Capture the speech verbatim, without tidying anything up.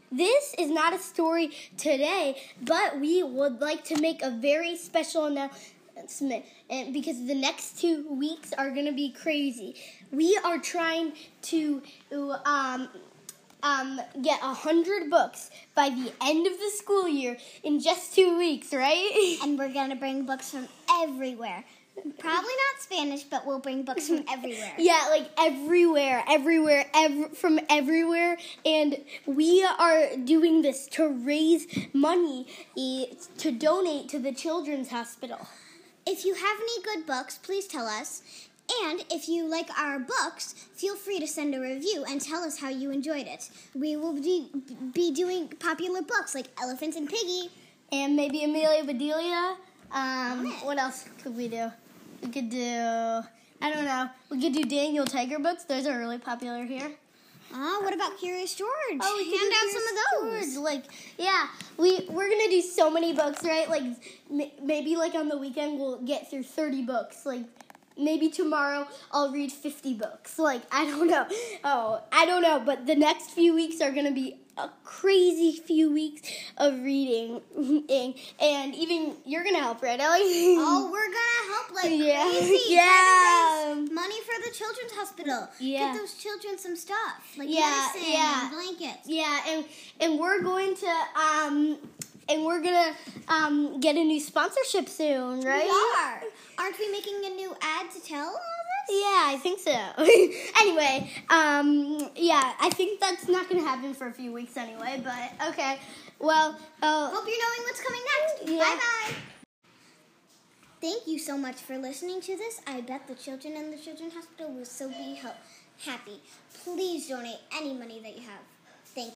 this is not a story today, but we would like to make a very special announcement, and because the next two weeks are going to be crazy. We are trying to um, um, get a hundred books by the end of the school year in just two weeks, right? And we're going to bring books from everywhere. Probably not Spanish, but we'll bring books from everywhere. Yeah, like everywhere, everywhere, ev- from everywhere. And we are doing this to raise money eh, to donate to the Children's Hospital. If you have any good books, please tell us. And if you like our books, feel free to send a review and tell us how you enjoyed it. We will be, be doing popular books like Elephant and Piggy. And maybe Amelia Bedelia. Um, what else could we do? We could do, I don't know, we could do Daniel Tiger books. Those are really popular here. Oh, what about Curious George? Oh, we Hand could out do some of Curious those. George. Like, yeah, we, we're going to do so many books, right? Like, m- maybe like on the weekend we'll get through thirty books. Like, maybe tomorrow I'll read fifty books. Like, I don't know. Oh, I don't know. But the next few weeks are going to be a crazy few weeks of reading. And even you're going to help, right, Ellie? Oh, we're going to help like Yeah. crazy. Yeah. Try to raise money for the Children's Hospital. Yeah. Get those children some stuff. Like Yeah, medicine yeah. and blankets. Yeah, and and we're going to um and we're gonna um get a new sponsorship soon, right? We are. Aren't we making a new ad to tell all this? Yeah, I think so. Anyway, um, yeah, I think that's not gonna happen for a few weeks anyway. But okay, well, uh, Hope you're knowing what's coming next. Yeah. Bye bye. Thank you so much for listening to this. I bet the children in the Children's Hospital will so be ho- happy. Please donate any money that you have.